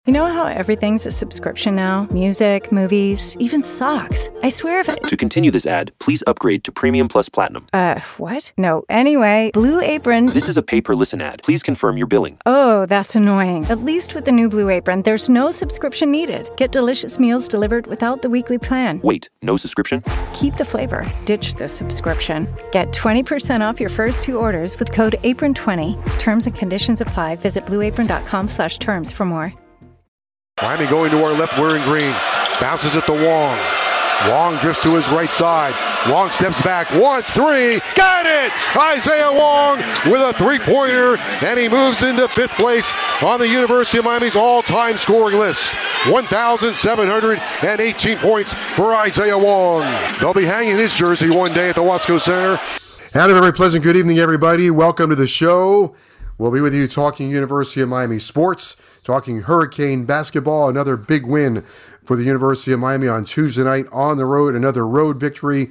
You know how everything's a subscription now? Music, movies, even socks. I swear if To continue this ad, please upgrade to Premium Plus Platinum. What? No. Anyway, Blue Apron... This is a pay-per-listen ad. Please confirm your billing. Oh, that's annoying. At least with the new Blue Apron, there's no subscription needed. Get delicious meals delivered without the weekly plan. Wait, no subscription? Keep the flavor. Ditch the subscription. Get 20% off your first 2 orders with code APRON20. Terms and conditions apply. Visit blueapron.com/terms for more. Miami going to our left, wearing green. Bounces it to Wong. Wong drifts to his right side. Wong steps back. 1, 3. Got it! Isaiah Wong with a three-pointer, and he moves into 5th place on the University of Miami's all-time scoring list. 1,718 points for Isaiah Wong. They'll be hanging his jersey one day at the Watsco Center. And a very pleasant good evening, everybody. Welcome to the show. We'll be with you talking University of Miami sports, talking Hurricane basketball, another big win for the University of Miami on Tuesday night on the road, another road victory,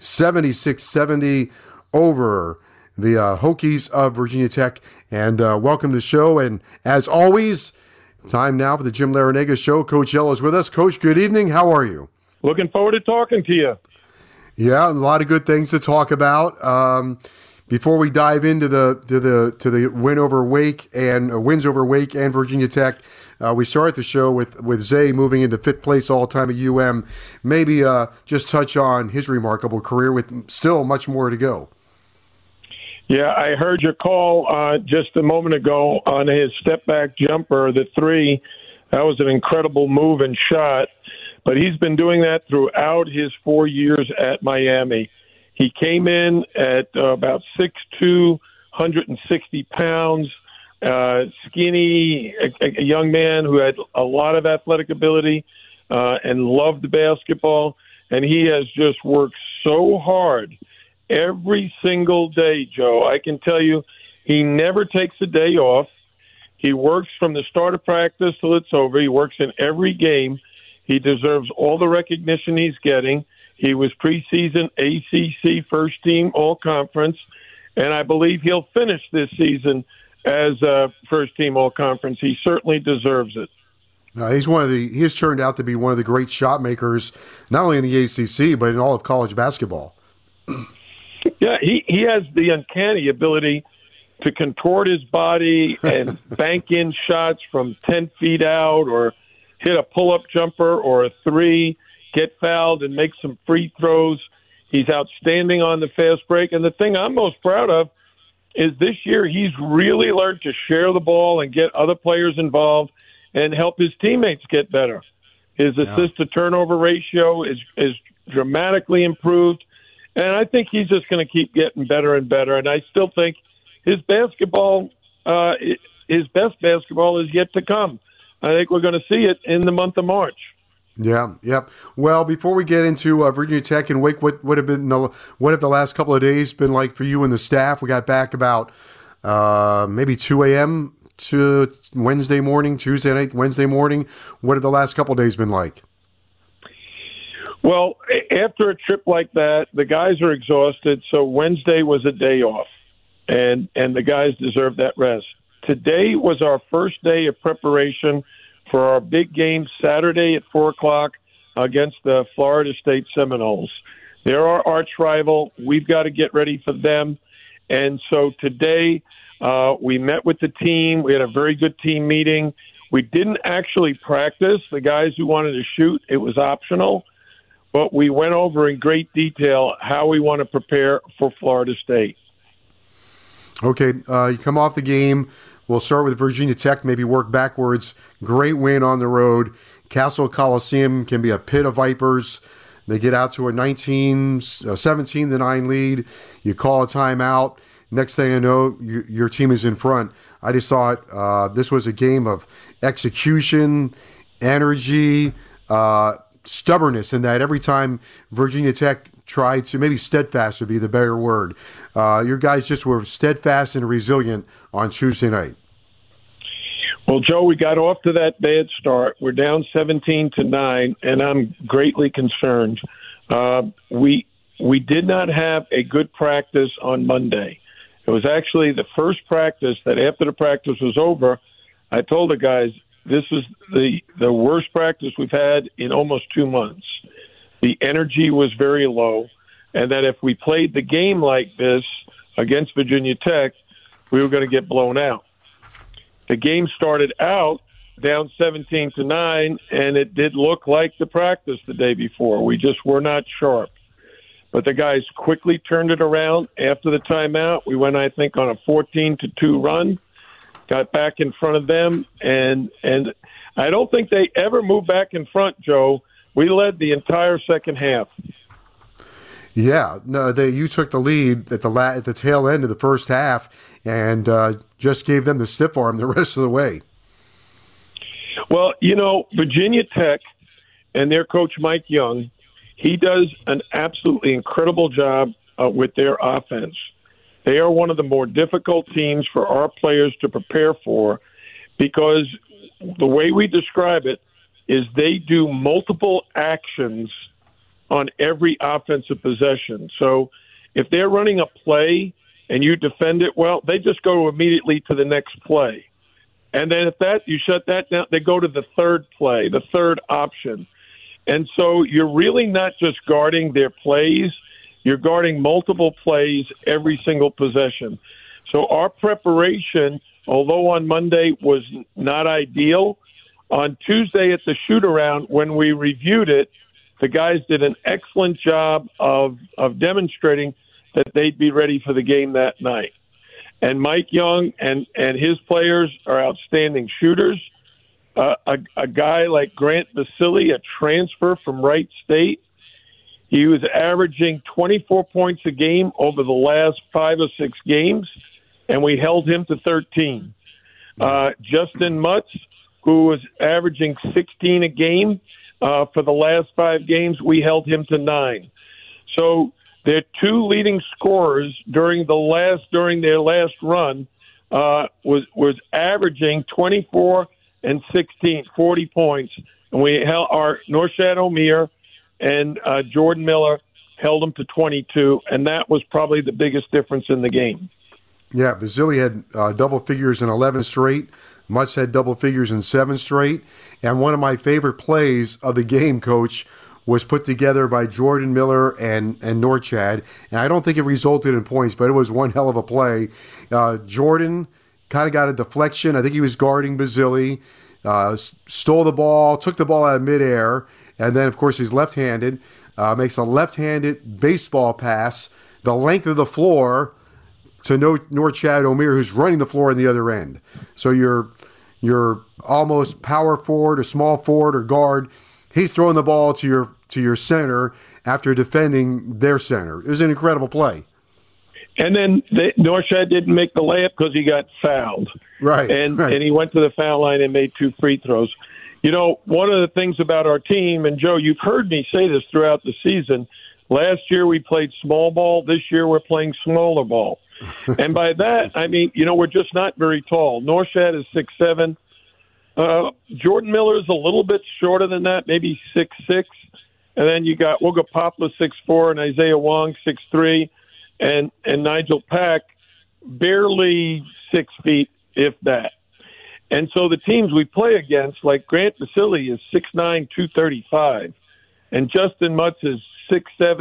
76-70 over the Hokies of Virginia Tech. And welcome to the show. And as always, time now for the Jim Larrañaga Show. Coach L is with us. Coach, good evening. How are you? Looking forward to talking to you. Yeah, a lot of good things to talk about. Before we dive into the win over Wake and wins over Wake and Virginia Tech, we start the show with Zay moving into 5th place all time at UM. Maybe just touch on his remarkable career with still much more to go. Yeah, I heard your call just a moment ago on his step back jumper, the 3. That was an incredible move and shot, but he's been doing that throughout his 4 years at Miami. He came in at about 6'2", 160 pounds, skinny, a young man who had a lot of athletic ability and loved basketball. And he has just worked so hard every single day, Joe. I can tell you he never takes a day off. He works from the start of practice till it's over. He works in every game. He deserves all the recognition he's getting. He was preseason ACC first team all-conference, and I believe he'll finish this season as a first team all-conference. He certainly deserves it. He has turned out to be one of the great shot makers, not only in the ACC, but in all of college basketball. Yeah, he has the uncanny ability to contort his body and bank in shots from 10 feet out or hit a pull-up jumper or a 3, get fouled and make some free throws. He's outstanding on the fast break. And the thing I'm most proud of is this year he's really learned to share the ball and get other players involved and help his teammates get better. His assist-to-turnover ratio is dramatically improved. And I think he's just going to keep getting better and better. And I still think his basketball, his best basketball is yet to come. I think we're going to see it in the month of March. Yeah, yep. Well, before we get into Virginia Tech and Wake, what have the last couple of days been like for you and the staff? We got back about maybe 2 a.m. to Wednesday morning, Tuesday night, Wednesday morning. What have the last couple of days been like? Well, after a trip like that, the guys are exhausted, so Wednesday was a day off, and the guys deserve that rest. Today was our first day of preparation for our big game Saturday at 4 o'clock against the Florida State Seminoles. They're our arch rival. We've got to get ready for them. And so today we met with the team. We had a very good team meeting. We didn't actually practice. The guys who wanted to shoot, it was optional. But we went over in great detail how we want to prepare for Florida State. Okay, you come off the game. We'll start with Virginia Tech, maybe work backwards. Great win on the road. Cassell Coliseum can be a pit of vipers. They get out to a 17-9 lead. You call a timeout. Next thing I know, your team is in front. I just thought this was a game of execution, energy, stubbornness, in that every time Virginia Tech tried to, maybe steadfast would be the better word. Your guys just were steadfast and resilient on Tuesday night. Well, Joe, we got off to that bad start. We're down 17-9, and I'm greatly concerned. We did not have a good practice on Monday. It was actually the first practice that after the practice was over, I told the guys, this is the worst practice we've had in almost 2 months. The energy was very low, and that if we played the game like this against Virginia Tech, we were going to get blown out. The game started out down 17-9, and it did look like the practice the day before. We just were not sharp. But the guys quickly turned it around after the timeout. We went, I think, on a 14-2 run, got back in front of them, and I don't think they ever moved back in front, Joe. We led the entire second half. Yeah, no, you took the lead at the tail end of the first half and just gave them the stiff arm the rest of the way. Well, Virginia Tech and their coach, Mike Young, he does an absolutely incredible job with their offense. They are one of the more difficult teams for our players to prepare for because the way we describe it is they do multiple actions on every offensive possession. So if they're running a play and you defend it well, they just go immediately to the next play. And then you shut that down, they go to the third play, the third option. And so you're really not just guarding their plays, you're guarding multiple plays every single possession. So our preparation, although on Monday was not ideal, on Tuesday at the shoot-around, when we reviewed it, the guys did an excellent job of demonstrating that they'd be ready for the game that night. And Mike Young and his players are outstanding shooters. A guy like Grant Basile, a transfer from Wright State, he was averaging 24 points a game over the last 5 or 6 games, and we held him to 13. Justin Mutz, who was averaging 16 a game for the last 5 games, we held him to 9. So their 2 leading scorers during their last run was averaging 24 and 16, 40 points. And we held our Norchad Omier and Jordan Miller held them to 22, and that was probably the biggest difference in the game. Yeah, Basile had double figures in 11 straight. Mutz had double figures in 7 straight. And one of my favorite plays of the game, Coach, was put together by Jordan Miller and Norchad. And I don't think it resulted in points, but it was one hell of a play. Jordan kind of got a deflection. I think he was guarding Basile, stole the ball, took the ball out of midair, and then, of course, he's left-handed, makes a left-handed baseball pass the length of the floor to Norchad Omier, who's running the floor on the other end. So you're almost power forward or small forward or guard. He's throwing the ball to your center after defending their center. It was an incredible play. And then Norchad didn't make the layup because he got fouled. Right. And he went to the foul line and made 2 free throws. One of the things about our team, and Joe, you've heard me say this throughout the season, last year we played small ball. This year we're playing smaller ball. And by that, I mean, we're just not very tall. Norchad is 6'7". Jordan Miller is a little bit shorter than that, maybe 6'6". And then you got Wooga Poplar, 6'4", and Isaiah Wong, 6'3", and Nigel Pack, barely 6 feet, if that. And so the teams we play against, like Grant Basile is 6'9", 235, and Justin Mutz is 6'7",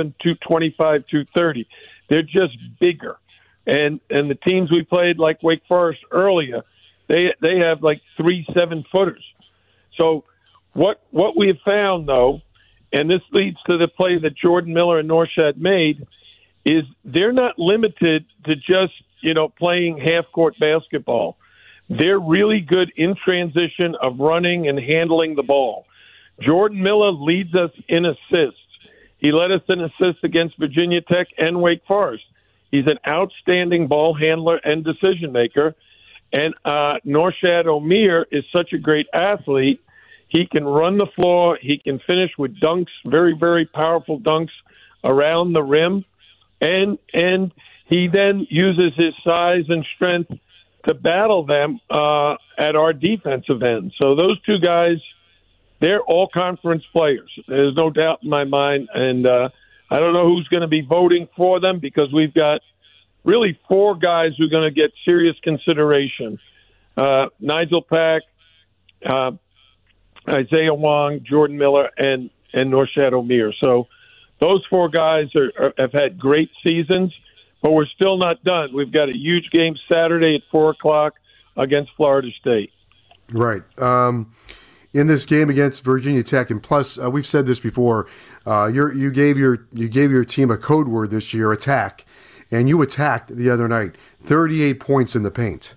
225, 230. They're just bigger. And the teams we played, like Wake Forest earlier, they have like 3 7-footers. So what we have found, though, and this leads to the play that Jordan Miller and Norchad made, is they're not limited to just, playing half-court basketball. They're really good in transition of running and handling the ball. Jordan Miller leads us in assists. He led us in assists against Virginia Tech and Wake Forest. He's an outstanding ball handler and decision maker. And Norchad Omier is such a great athlete. He can run the floor. He can finish with dunks, very, very powerful dunks around the rim. And he then uses his size and strength to battle them at our defensive end. So those 2 guys, they're all conference players. There's no doubt in my mind. And I don't know who's going to be voting for them because we've got really 4 guys who are going to get serious consideration. Nigel Pack, Isaiah Wong, Jordan Miller, and Norchad Omier. So those four guys have had great seasons, but we're still not done. We've got a huge game Saturday at 4 o'clock against Florida State. Right. In this game against Virginia Tech, and plus, we've said this before, you gave your team a code word this year, attack, and you attacked the other night, 38 points in the paint.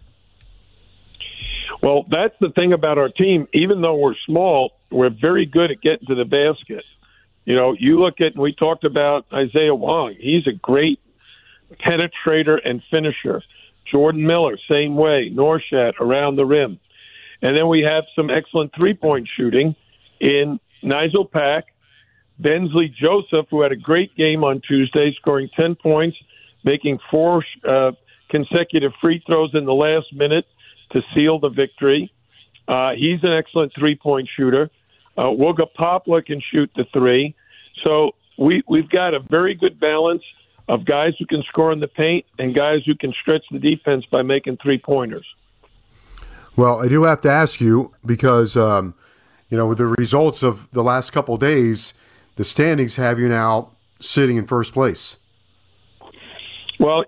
Well, that's the thing about our team. Even though we're small, we're very good at getting to the basket. You know, you look at, and we talked about Isaiah Wong. He's a great penetrator and finisher. Jordan Miller, same way. Norchad around the rim. And then we have some excellent three-point shooting in Nigel Pack, Bensley Joseph, who had a great game on Tuesday, scoring 10 points, making 4 consecutive free throws in the last minute to seal the victory. He's an excellent three-point shooter. Wooga Poplar can shoot the three. So we've got a very good balance of guys who can score in the paint and guys who can stretch the defense by making three-pointers. Well, I do have to ask you because, with the results of the last couple of days, the standings have you now sitting in first place. Well,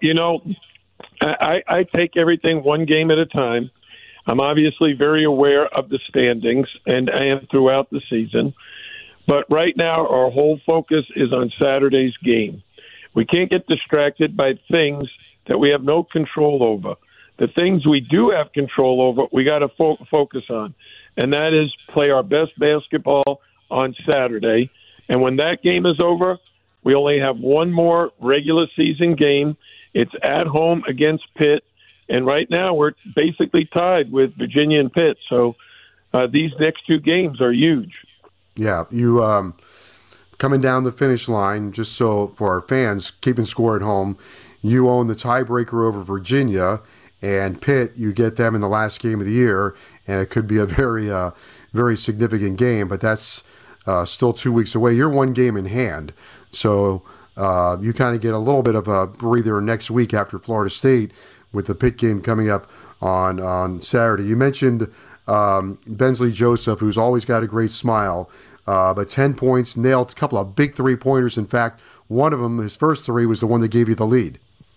I take everything one game at a time. I'm obviously very aware of the standings, and I am throughout the season. But right now, our whole focus is on Saturday's game. We can't get distracted by things that we have no control over. The things we do have control over, we got to focus on, and that is play our best basketball on Saturday. And when that game is over, we only have one more regular season game. It's at home against Pitt, and right now we're basically tied with Virginia and Pitt. So these next two games are huge. Yeah, you coming down the finish line, just so for our fans, keeping score at home, you own the tiebreaker over Virginia. And Pitt, you get them in the last game of the year, and it could be a very, very significant game. But that's still 2 weeks away. You're one game in hand, so you kind of get a little bit of a breather next week after Florida State with the Pitt game coming up on Saturday. You mentioned Bensley Joseph, who's always got a great smile, but 10 points, nailed a couple of big three-pointers. In fact, one of them, his first three, was the one that gave you the lead.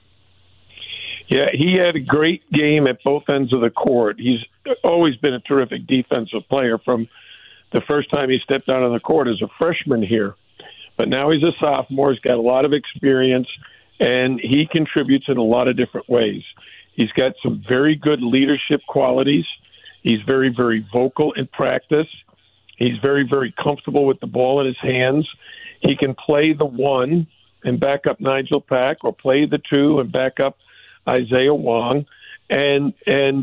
Yeah, he had a great game at both ends of the court. He's always been a terrific defensive player from the first time he stepped out on the court as a freshman here. But now he's a sophomore. He's got a lot of experience, and he contributes in a lot of different ways. He's got some very good leadership qualities. He's very, very vocal in practice. He's very, very comfortable with the ball in his hands. He can play the one and back up Nigel Pack, or play the two and back up Isaiah Wong, and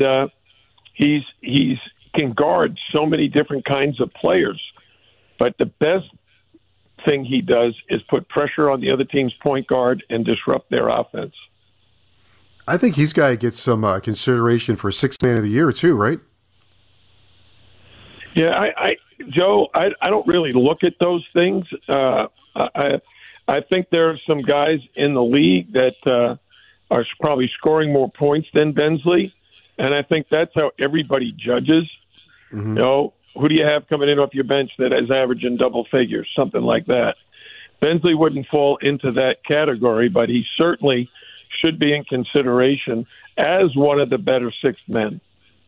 he's can guard so many different kinds of players. But the best thing he does is put pressure on the other team's point guard and disrupt their offense. I think he's got to get some consideration for Sixth Man of the Year too, right? Yeah, Joe, I don't really look at those things. I think there are some guys in the league that are probably scoring more points than Bensley, and I think that's how everybody judges. Mm-hmm. Who do you have coming in off your bench that is averaging double figures, something like that? Bensley wouldn't fall into that category, but he certainly should be in consideration as one of the better sixth men.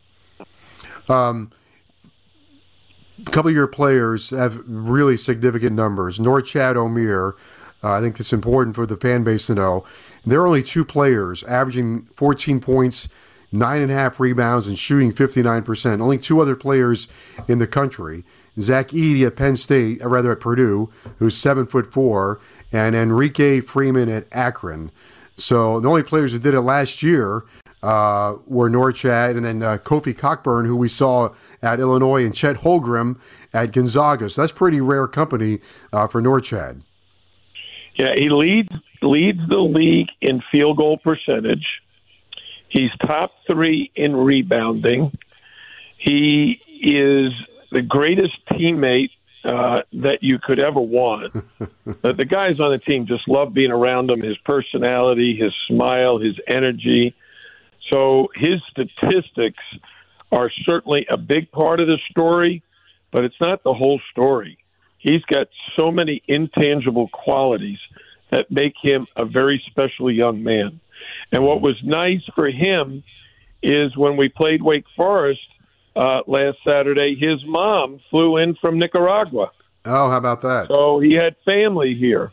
A couple of your players have really significant numbers. Norchad Omier, I think it's important for the fan base to know. There are only two players averaging 14 points, 9.5 rebounds, and shooting 59%. Only two other players in the country. Zach Edey at Penn State, or rather at Purdue, who's 7'4", and Enrique Freeman at Akron. So the only players who did it last year were Norchad and then Kofi Cockburn, who we saw at Illinois, and Chet Holmgren at Gonzaga. So that's pretty rare company for Norchad. Yeah, he leads the league in field goal percentage. He's top 3 in rebounding. He is the greatest teammate that you could ever want. The guys on the team just love being around him, his personality, his smile, his energy. So his statistics are certainly a big part of the story, but it's not the whole story. He's got so many intangible qualities that make him a very special young man. And what was nice for him is when we played Wake Forest last Saturday, his mom flew in from Nicaragua. Oh, how about that? So he had family here.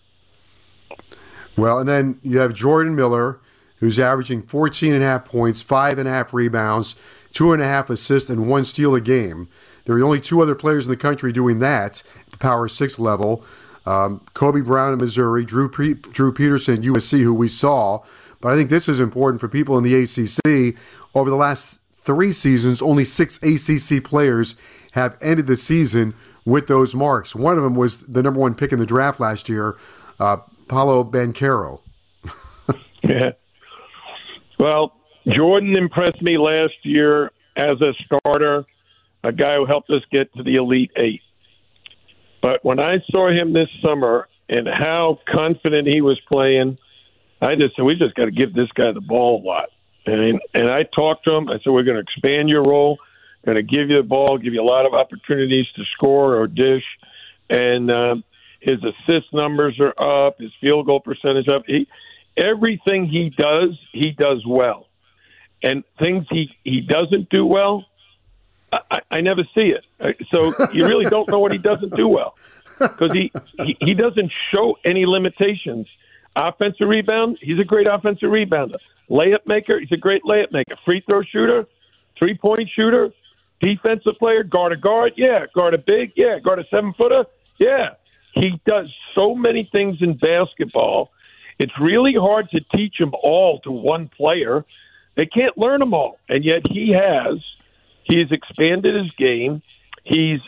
Well, and then you have Jordan Miller, who's averaging 14.5 points, 5.5 rebounds, 2.5 assists, and 1 steal a game. There are only 2 other players in the country doing that at the Power 6 level. Kobe Brown in Missouri, Drew Peterson, USC, who we saw. But I think this is important for people in the ACC. Over the last 3 seasons, only 6 ACC players have ended the season with those marks. One of them was the number 1 pick in the draft last year, Paolo Banchero. Yeah. Well, Jordan impressed me last year as a starter, a guy who helped us get to the Elite Eight. But when I saw him this summer and how confident he was playing, I just said, we just got to give this guy the ball a lot. And I talked to him. I said, we're going to expand your role, going to give you the ball, give you a lot of opportunities to score or dish. And his assist numbers are up, his field goal percentage up. Everything he does well. And things he doesn't do well, I never see it. So you really don't know what he doesn't do well because he doesn't show any limitations. Offensive rebound, he's a great offensive rebounder. Layup maker, he's a great layup maker. Free throw shooter, 3-point shooter, defensive player, guard a guard, yeah. Guard a big, yeah. Guard a 7-footer, yeah. He does so many things in basketball. It's really hard to teach them all to one player. They can't learn them all, and yet he has. He's expanded his game. He's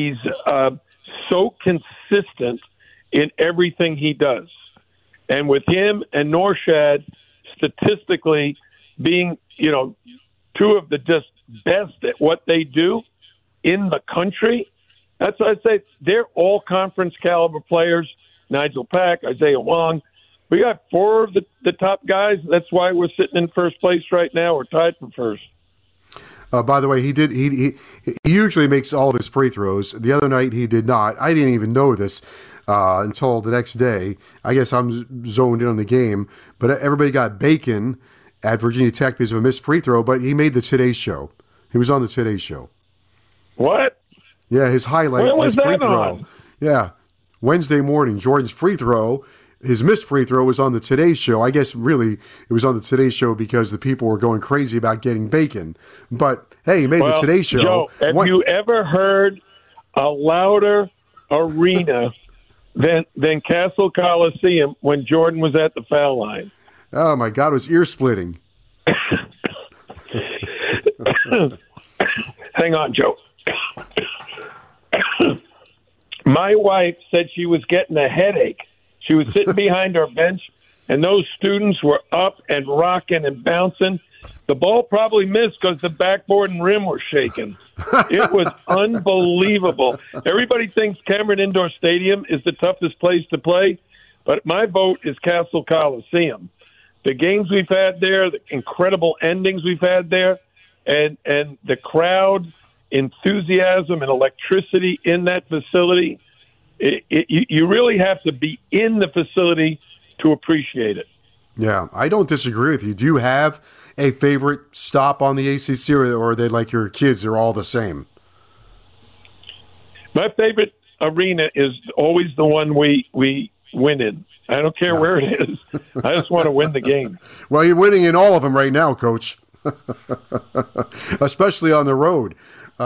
so consistent in everything he does. And with him and Norshad statistically being, 2 of the just best at what they do in the country, that's what I'd say. They're all conference caliber players. Nigel Pack, Isaiah Wong. We got 4 of the top guys. That's why we're sitting in first place right now. We're tied for first. By the way, he usually makes all of his free throws. The other night he did not. I didn't even know this until the next day. I guess I'm zoned in on the game. But everybody got bacon at Virginia Tech because of a missed free throw, but he made the Today Show. He was on the Today Show. What? Yeah, his highlight. When was his free that throw. on? Yeah, Wednesday morning, Jordan's free throw. His missed free throw was on the Today Show. I guess really it was on the Today Show because the people were going crazy about getting bacon. But, hey, he made the Today Show. Joe, have you ever heard a louder arena than Castle Coliseum when Jordan was at the foul line? Oh, my God, it was ear-splitting. Hang on, Joe. My wife said she was getting a headache. She was sitting behind our bench, and those students were up and rocking and bouncing. The ball probably missed because the backboard and rim were shaking. It was unbelievable. Everybody thinks Cameron Indoor Stadium is the toughest place to play, but my vote is Castle Coliseum. The games we've had there, the incredible endings we've had there, and the crowd enthusiasm and electricity in that facility, you really have to be in the facility to appreciate it. Yeah, I don't disagree with you. Do you have a favorite stop on the ACC, or are they like your kids? They're all the same? My favorite arena is always the one we win in. I don't care where it is. I just want to win the game. Well, you're winning in all of them right now, Coach, especially on the road.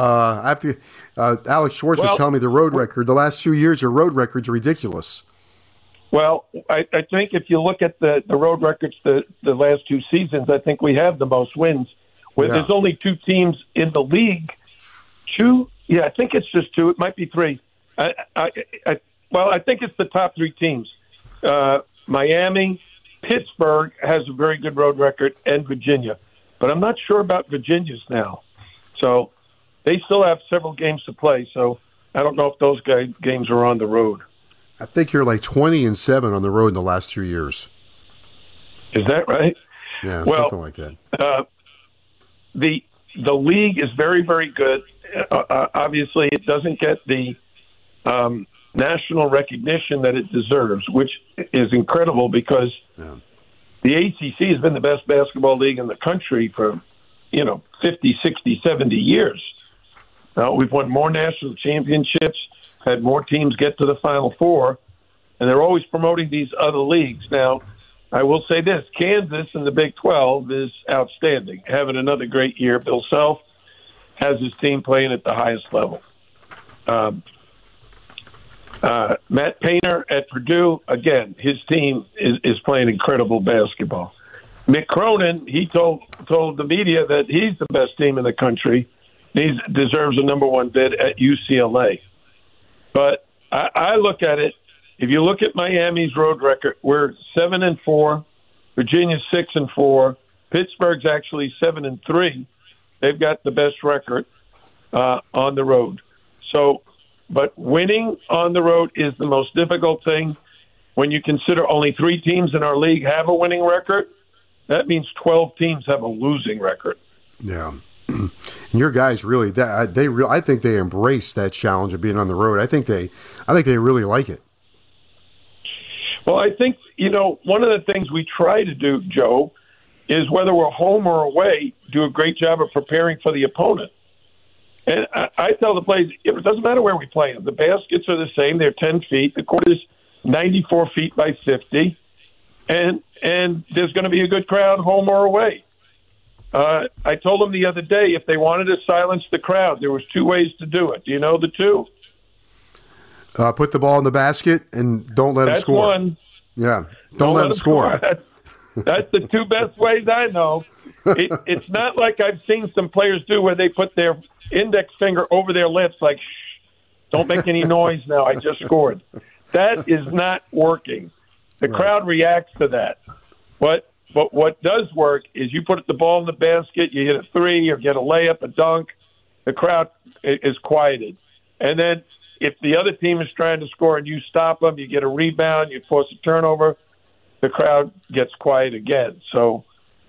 Alex Schwartz was telling me the road record. The last 2 years, your road record's ridiculous. Well, I think if you look at the road records the last 2 seasons, I think we have the most wins. There's only 2 teams in the league. 2? Yeah, I think it's just 2. It might be 3. I think it's the top 3 teams. Miami, Pittsburgh has a very good road record, and Virginia. But I'm not sure about Virginia's now. So they still have several games to play, so I don't know if those games are on the road. I think you're like 20-7 on the road in the last 2 years. Is that right? Yeah, something like that. the league is very, very good. Obviously, it doesn't get the national recognition that it deserves, which is incredible because the ACC has been the best basketball league in the country for, 50, 60, 70 years. We've won more national championships, had more teams get to the Final Four, and they're always promoting these other leagues. Now, I will say this, Kansas in the Big 12 is outstanding, having another great year. Bill Self has his team playing at the highest level. Matt Painter at Purdue, again, his team is playing incredible basketball. Mick Cronin, he told the media that he's the best team in the country. He deserves a number one bid at UCLA. But I look at it, if you look at Miami's road record, we're 7-4, Virginia's 6-4, Pittsburgh's actually 7-3. They've got the best record on the road. So, but winning on the road is the most difficult thing. When you consider only 3 teams in our league have a winning record, that means 12 teams have a losing record. Yeah. And your guys really, I think they embrace that challenge of being on the road. I think they really like it. Well, I think, one of the things we try to do, Joe, is whether we're home or away, do a great job of preparing for the opponent. And I tell the players, it doesn't matter where we play them. The baskets are the same. They're 10 feet. The court is 94 feet by 50. And there's going to be a good crowd home or away. I told them the other day if they wanted to silence the crowd, there was 2 ways to do it. Do you know the 2? Put the ball in the basket and don't let them score. That's one. Yeah, don't let them score. That's the 2 best ways I know. It's not like I've seen some players do where they put their index finger over their lips like, shh, don't make any noise now, I just scored. That is not working. The crowd reacts to that. But what does work is you put the ball in the basket, you hit a 3 or get a layup, a dunk, the crowd is quieted. And then if the other team is trying to score and you stop them, you get a rebound, you force a turnover, the crowd gets quiet again. So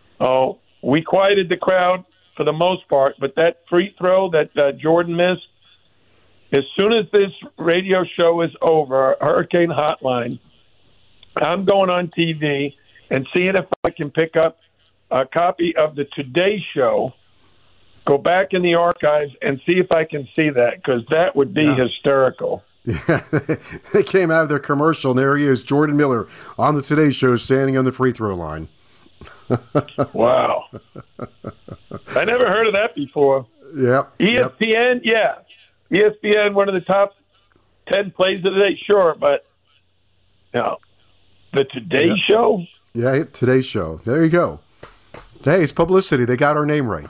we quieted the crowd for the most part, but that free throw that Jordan missed, as soon as this radio show is over, Hurricane Hotline, I'm going on TV and seeing if I can pick up a copy of the Today Show, go back in the archives and see if I can see that, because that would be hysterical. Yeah, they came out of their commercial, and there he is, Jordan Miller, on the Today Show, standing on the free throw line. Wow. I never heard of that before. Yep. ESPN, yeah. ESPN, one of the top 10 plays of the day, sure, but the Today Show? Yeah, Today Show. There you go. Hey, it's publicity. They got our name right.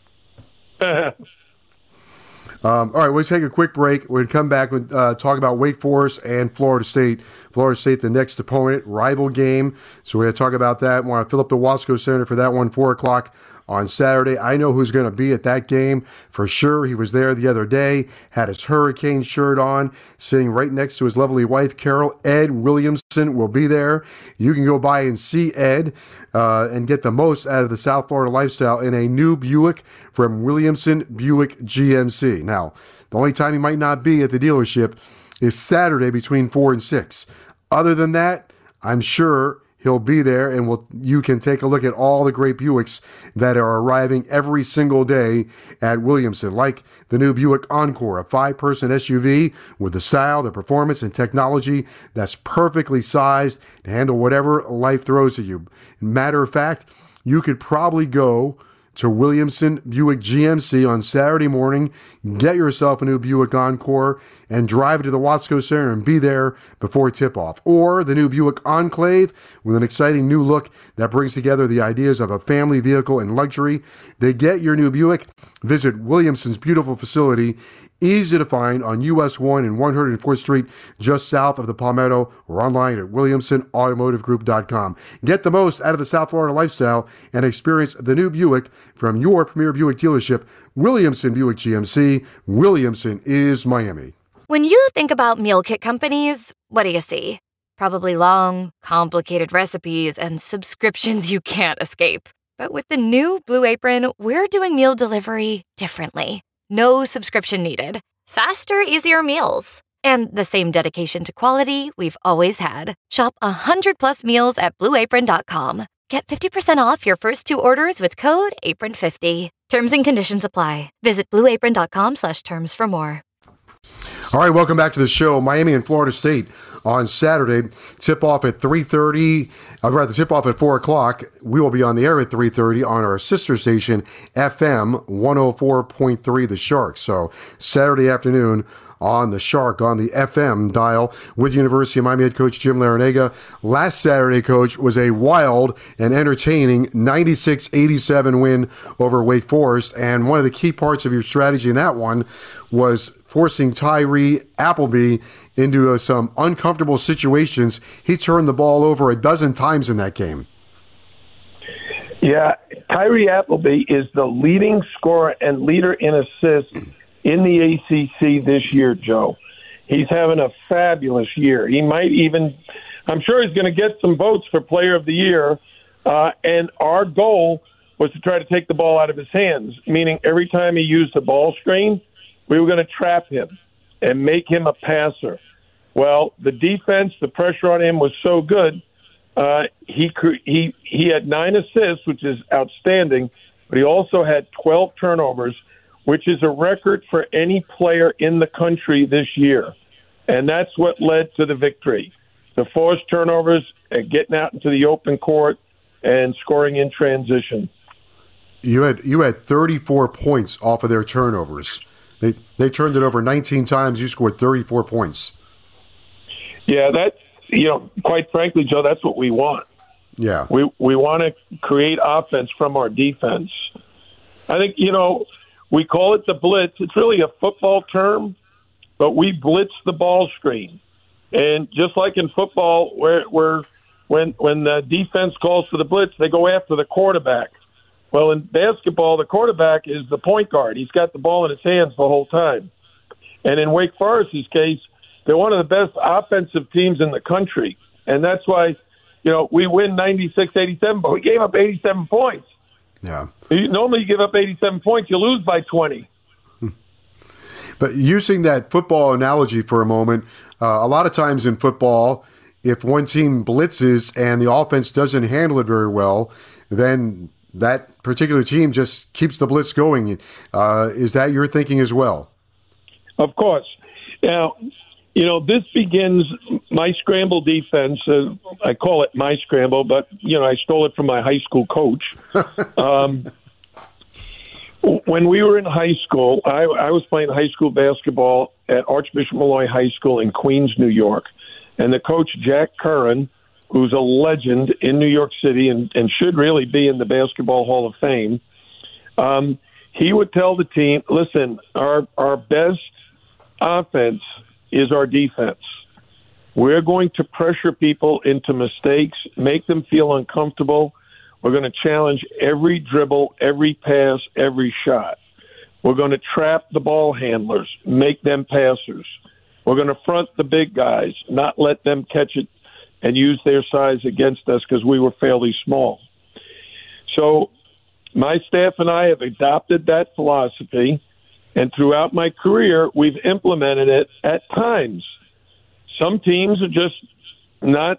All right, we'll take a quick break. We're going to come back and talk about Wake Forest and Florida State. Florida State, the next opponent, rival game. So we're going to talk about that. We want to fill up the Wasco Center for that one, 4 o'clock on Saturday. I know who's going to be at that game for sure. He was there the other day, had his Hurricane shirt on, sitting right next to his lovely wife, Carol. Ed Williamson will be there. You can go by and see Ed and get the most out of the South Florida lifestyle in a new Buick from Williamson Buick GMC. Now, the only time he might not be at the dealership is Saturday between 4 and 6. Other than that, I'm sure he'll be there, and you can take a look at all the great Buicks that are arriving every single day at Williamson, like the new Buick Encore, a 5-person SUV with the style, the performance, and technology that's perfectly sized to handle whatever life throws at you. Matter of fact, you could probably go to Williamson Buick GMC on Saturday morning, get yourself a new Buick Encore, and drive to the Wasco Center and be there before tip-off. Or the new Buick Enclave with an exciting new look that brings together the ideas of a family vehicle and luxury. To get your new Buick, visit Williamson's beautiful facility, easy to find on US 1 and 104th Street, just south of the Palmetto, or online at WilliamsonAutomotiveGroup.com. Get the most out of the South Florida lifestyle and experience the new Buick from your premier Buick dealership, Williamson Buick GMC. Williamson is Miami. When you think about meal kit companies, what do you see? Probably long, complicated recipes and subscriptions you can't escape. But with the new Blue Apron, we're doing meal delivery differently. No subscription needed. Faster, easier meals. And the same dedication to quality we've always had. Shop 100+ meals at BlueApron.com. Get 50% off your first 2 orders with code APRON50. Terms and conditions apply. Visit BlueApron.com/terms for more. All right, welcome back to the show. Miami and Florida State on Saturday. Tip-off at 3:30. I'd rather tip-off at 4 o'clock. We will be on the air at 3:30 on our sister station, FM 104.3 The Shark. So Saturday afternoon on the Shark on the FM dial with University of Miami head coach Jim Larrañaga. Last Saturday, coach, was a wild and entertaining 96-87 win over Wake Forest. And one of the key parts of your strategy in that one was forcing Tyree Appleby into some uncomfortable situations. He turned the ball over a dozen times in that game. Yeah, Tyree Appleby is the leading scorer and leader in assists in the ACC this year, Joe. He's having a fabulous year. He might even, I'm sure he's going to get some votes for Player of the Year. And our goal was to try to take the ball out of his hands, meaning every time he used a ball screen, we were going to trap him and make him a passer. Well, the defense, the pressure on him was so good. He had 9 assists, which is outstanding, but he also had 12 turnovers, which is a record for any player in the country this year. And that's what led to the victory. The forced turnovers, getting out into the open court, and scoring in transition. You had 34 points off of their turnovers. They turned it over 19 times. You scored 34 points. Yeah, that's, quite frankly, Joe, that's what we want. Yeah. We want to create offense from our defense. I think, we call it the blitz. It's really a football term, but we blitz the ball screen. And just like in football, where when the defense calls for the blitz, they go after the quarterback. Well, in basketball, the quarterback is the point guard. He's got the ball in his hands the whole time. And in Wake Forest's case, they're one of the best offensive teams in the country. And that's why, we win 96-87, but we gave up 87 points. Yeah. Normally you give up 87 points, you lose by 20. But using that football analogy for a moment, a lot of times in football, if one team blitzes and the offense doesn't handle it very well, then that particular team just keeps the blitz going. Is that your thinking as well? Of course. Now, this begins my scramble defense. I call it my scramble, but, I stole it from my high school coach. When we were in high school, I was playing high school basketball at Archbishop Malloy High School in Queens, New York. And the coach, Jack Curran, who's a legend in New York City and should really be in the Basketball Hall of Fame, he would tell the team, listen, our best offense is our defense. We're going to pressure people into mistakes, make them feel uncomfortable. We're going to challenge every dribble, every pass, every shot. We're going to trap the ball handlers, make them passers. We're going to front the big guys, not let them catch it and use their size against us because we were fairly small. So my staff and I have adopted that philosophy, and throughout my career, we've implemented it at times. Some teams are just not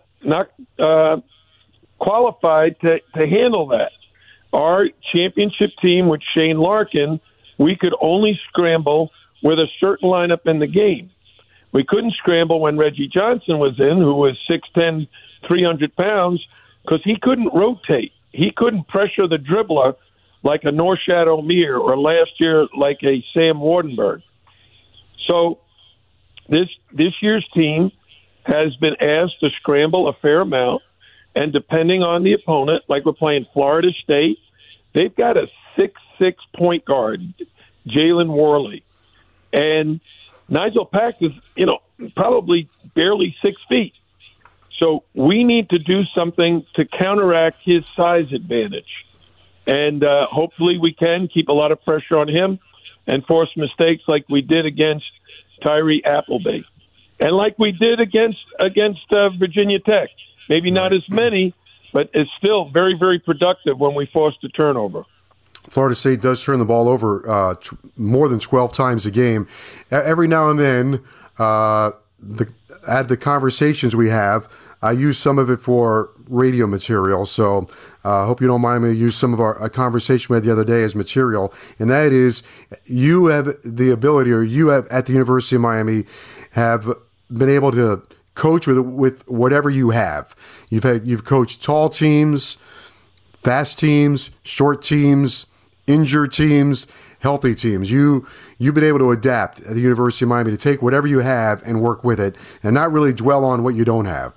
qualified to handle that. Our championship team with Shane Larkin, we could only scramble with a certain lineup in the game. We couldn't scramble when Reggie Johnson was in, who was 6'10", 300 pounds, because he couldn't rotate. He couldn't pressure the dribbler like a Norshad Omier or last year like a Sam Wardenberg. So this year's team has been asked to scramble a fair amount, and depending on the opponent, like we're playing Florida State, they've got a 6'6" point guard, Jalen Worley. And Nigel Pack is, probably barely 6 feet. So we need to do something to counteract his size advantage. And hopefully we can keep a lot of pressure on him and force mistakes like we did against Tyree Appleby. And like we did against Virginia Tech. Maybe not as many, but it's still very, very productive when we force a turnover. Florida State does turn the ball over more than 12 times a game. Every now and then, at the conversations we have, I use some of it for radio material. So I hope you don't mind me to use some of our conversation we had the other day as material. And that is, you have the ability, or you have at the University of Miami, have been able to coach with whatever you have. You've coached tall teams, fast teams, short teams, injured teams, healthy teams. You've been able to adapt at the University of Miami to take whatever you have and work with it and not really dwell on what you don't have.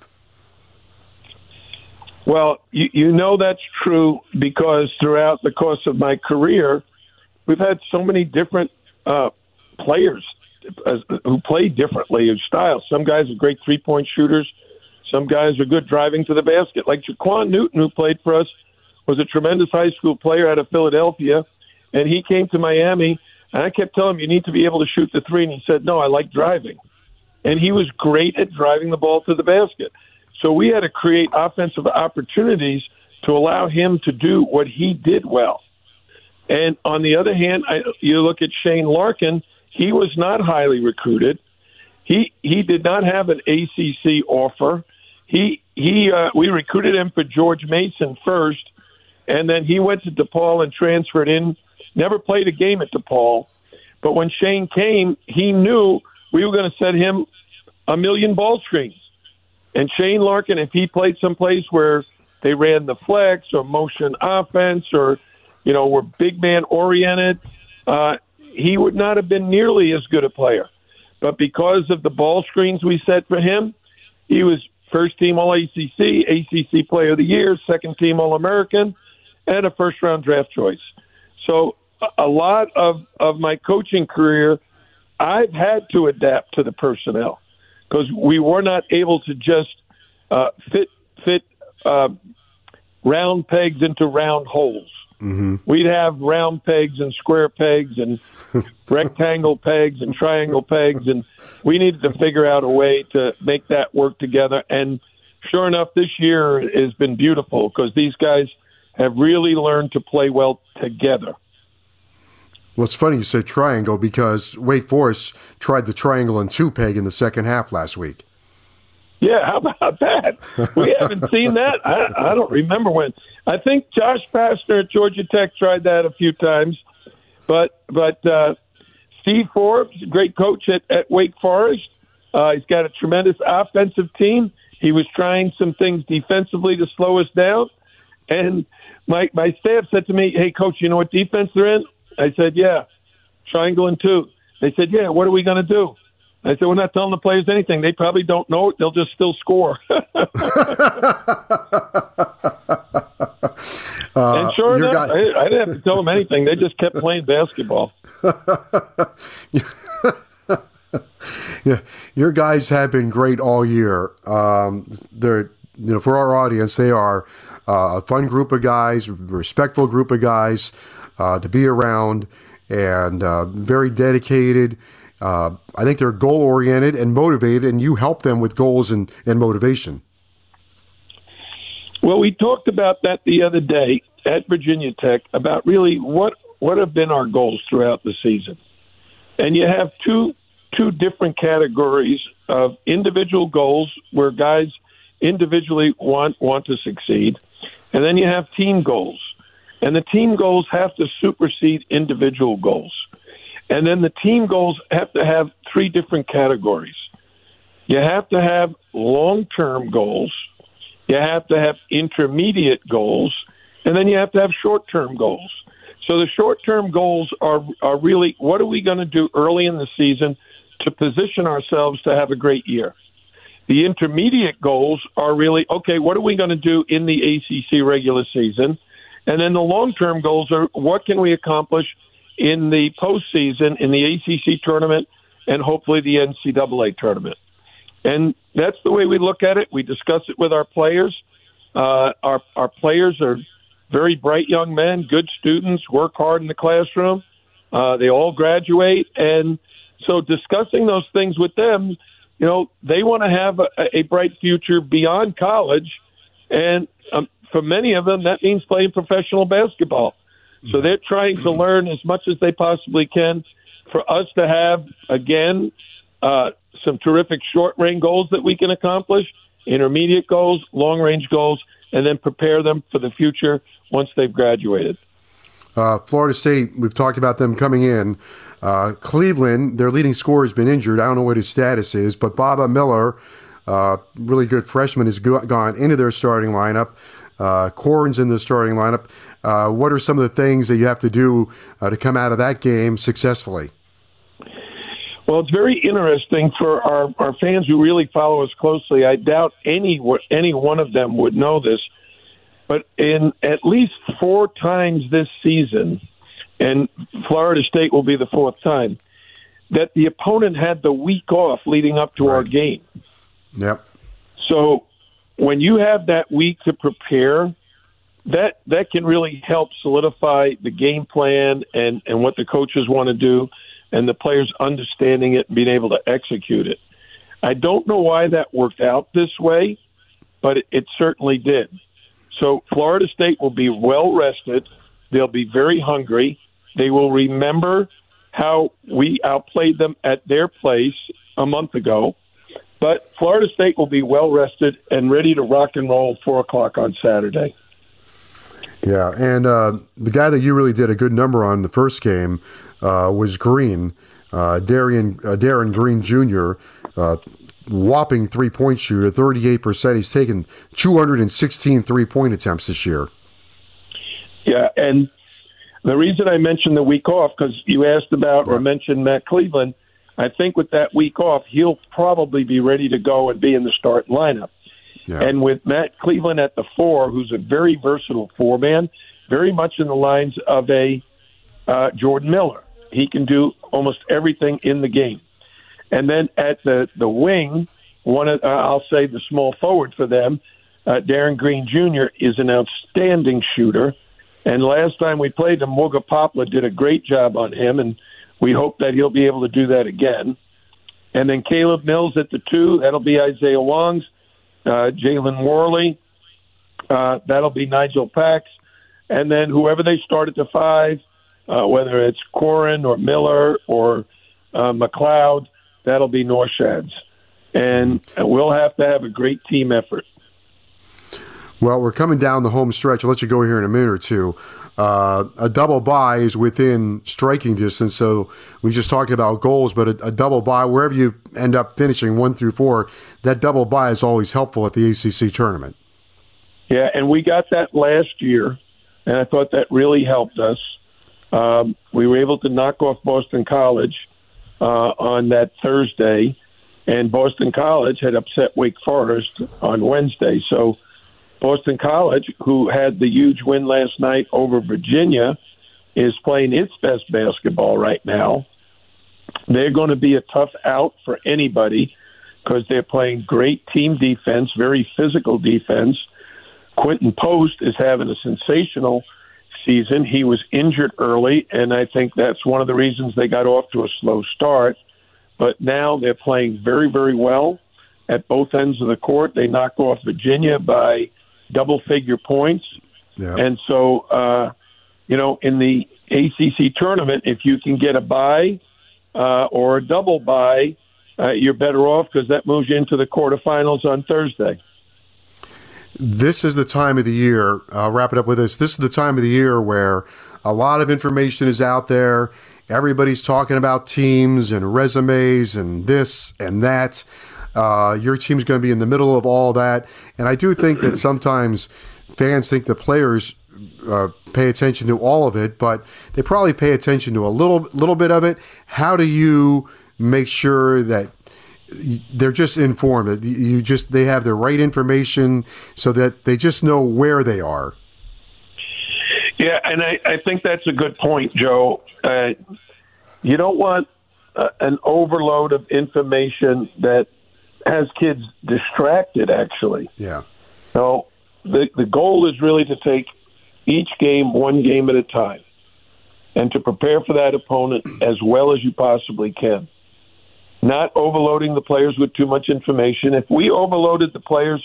Well, you know that's true because throughout the course of my career, we've had so many different players who play differently in style. Some guys are great three-point shooters. Some guys are good driving to the basket. Like Jaquan Newton, who played for us, was a tremendous high school player out of Philadelphia, and he came to Miami, and I kept telling him, you need to be able to shoot the three, and he said, no, I like driving. And he was great at driving the ball to the basket. So we had to create offensive opportunities to allow him to do what he did well. And on the other hand, you look at Shane Larkin, he was not highly recruited. He did not have an ACC offer. We recruited him for George Mason first, and then he went to DePaul and transferred in, never played a game at DePaul. But when Shane came, he knew we were going to set him a million ball screens. And Shane Larkin, if he played someplace where they ran the flex or motion offense or, were big man oriented, he would not have been nearly as good a player. But because of the ball screens we set for him, he was first team All-ACC, ACC Player of the Year, second team All-American, and a first-round draft choice. So a lot of my coaching career, I've had to adapt to the personnel because we were not able to just fit round pegs into round holes. Mm-hmm. We'd have round pegs and square pegs and rectangle pegs and triangle pegs, and we needed to figure out a way to make that work together. And sure enough, this year has been beautiful because these guys have really learned to play well together. Well, it's funny you said triangle because Wake Forest tried the triangle and two peg in the second half last week. Yeah, how about that? We haven't seen that. I don't remember when. I think Josh Pastner at Georgia Tech tried that a few times. But Steve Forbes, great coach at Wake Forest, he's got a tremendous offensive team. He was trying some things defensively to slow us down. And my staff said to me, hey, Coach, you know what defense they're in? I said, yeah, triangle and two. They said, yeah, what are we going to do? I said, we're not telling the players anything. They probably don't know it. They'll just still score. And sure enough, I didn't have to tell them anything. They just kept playing basketball. Yeah, your guys have been great all year. They're, for our audience, they are a fun group of guys, respectful group of guys to be around, and very dedicated. I think they're goal-oriented and motivated, and you help them with goals and motivation. Well, we talked about that the other day at Virginia Tech about really what have been our goals throughout the season. And you have two different categories of individual goals where guys individually want to succeed, and then you have team goals. And the team goals have to supersede individual goals. And then the team goals have to have three different categories. You have to have long-term goals, you have to have intermediate goals, and then you have to have short-term goals. So the short-term goals are really what are we going to do early in the season to position ourselves to have a great year. The intermediate goals are really, okay, what are we going to do in the ACC regular season? And then the long-term goals are what can we accomplish in the postseason, in the ACC tournament, and hopefully the NCAA tournament. And that's the way we look at it. We discuss it with our players. Our players are very bright young men, good students, work hard in the classroom. They all graduate. And so discussing those things with them, they want to have a bright future beyond college. And for many of them, that means playing professional basketball. So they're trying to learn as much as they possibly can. For us to have, again, some terrific short-range goals that we can accomplish, intermediate goals, long-range goals, and then prepare them for the future once they've graduated. Florida State, we've talked about them coming in. Cleveland, their leading scorer has been injured. I don't know what his status is, but Baba Miller, really good freshman, has gone into their starting lineup. Corrin's in the starting lineup. What are some of the things that you have to do to come out of that game successfully? Well, it's very interesting for our fans who really follow us closely. I doubt any one of them would know this, but in at least 4 times this season, and Florida State will be the 4th time, that the opponent had the week off leading up to our game. Yep. So when you have that week to prepare, that can really help solidify the game plan and what the coaches want to do, and the players understanding it and being able to execute it. I don't know why that worked out this way, but it certainly did. So Florida State will be well rested. They'll be very hungry. They will remember how we outplayed them at their place a month ago. But Florida State will be well rested and ready to rock and roll 4 o'clock on Saturday. Yeah, and the guy that you really did a good number on the first game was Green, Darren Green Jr., whopping three-point shooter, 38%. He's taken 216 three-point attempts this year. Yeah, and the reason I mentioned the week off, because you asked about or mentioned Matt Cleveland, I think with that week off, he'll probably be ready to go and be in the start lineup. Yeah. And with Matt Cleveland at the 4, who's a very versatile 4-man, very much in the lines of a Jordan Miller. He can do almost everything in the game. And then at the wing, I'll say the small forward for them, Darren Green Jr. is an outstanding shooter. And last time we played him, Moga Poplar did a great job on him, and we hope that he'll be able to do that again. And then Caleb Mills at the 2, that'll be Isaiah Wongs. Jalen Worley, that'll be Nigel Pax. And then whoever they start at the 5, whether it's Corrin or Miller or McLeod, that'll be Norshads. And we'll have to have a great team effort. Well, we're coming down the home stretch. I'll let you go here in a minute or two. A double bye is within striking distance, so we just talked about goals, but a double bye, wherever you end up finishing 1 through 4, that double bye is always helpful at the ACC tournament. Yeah, and we got that last year, and I thought that really helped us. We were able to knock off Boston College on that Thursday, and Boston College had upset Wake Forest on Wednesday, so Boston College, who had the huge win last night over Virginia, is playing its best basketball right now. They're going to be a tough out for anybody because they're playing great team defense, very physical defense. Quentin Post is having a sensational season. He was injured early, and I think that's one of the reasons they got off to a slow start. But now they're playing very, very well at both ends of the court. They knocked off Virginia by double-figure points. Yeah. And so, in the ACC tournament, if you can get a bye or a double bye, you're better off because that moves you into the quarterfinals on Thursday. This is the time of the year, I'll wrap it up with this. This is the time of the year where a lot of information is out there. Everybody's talking about teams and resumes and this and that. Your team's going to be in the middle of all that. And I do think that sometimes fans think the players pay attention to all of it, but they probably pay attention to a little bit of it. How do you make sure that they're just informed, that they have the right information so that they just know where they are? Yeah, and I think that's a good point, Joe. You don't want an overload of information that has kids distracted, actually. Yeah. So the goal is really to take each game one game at a time and to prepare for that opponent as well as you possibly can. Not overloading the players with too much information. If we overloaded the players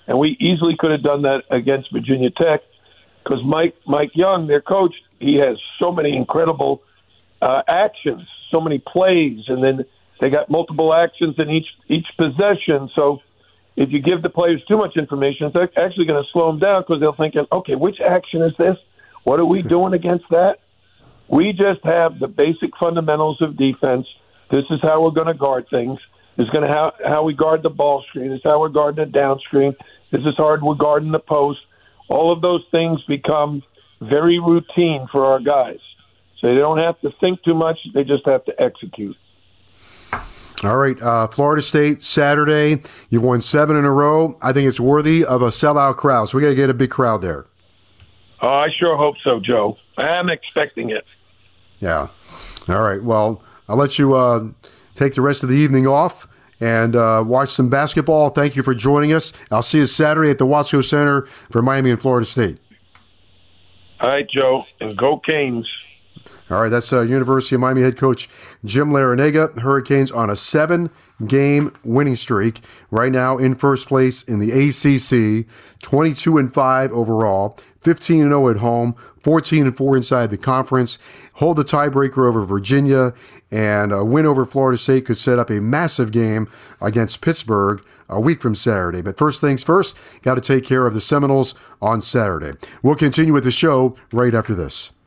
And we easily could have done that against Virginia Tech because Mike Young, their coach, he has so many incredible actions, so many plays, and then they got multiple actions in each possession. So if you give the players too much information, it's actually going to slow them down because they'll think, okay, which action is this? What are we doing against that? We just have the basic fundamentals of defense. This is how we're going to guard things. This is going to how we guard the ball screen. This is how we're guarding the down screen. This is hard. We're guarding the post. All of those things become very routine for our guys. So they don't have to think too much. They just have to execute. All right, Florida State, Saturday. You've won 7 in a row. I think it's worthy of a sellout crowd, so we got to get a big crowd there. Oh, I sure hope so, Joe. I'm expecting it. Yeah. All right, well, I'll let you take the rest of the evening off and watch some basketball. Thank you for joining us. I'll see you Saturday at the Watsco Center for Miami and Florida State. All right, Joe, and go Canes. All right, that's University of Miami head coach Jim Larrañaga. Hurricanes on a 7-game winning streak. Right now in first place in the ACC, 22-5 overall, 15-0 at home, 14-4 inside the conference. Hold the tiebreaker over Virginia, and a win over Florida State could set up a massive game against Pittsburgh a week from Saturday. But first things first, got to take care of the Seminoles on Saturday. We'll continue with the show right after this.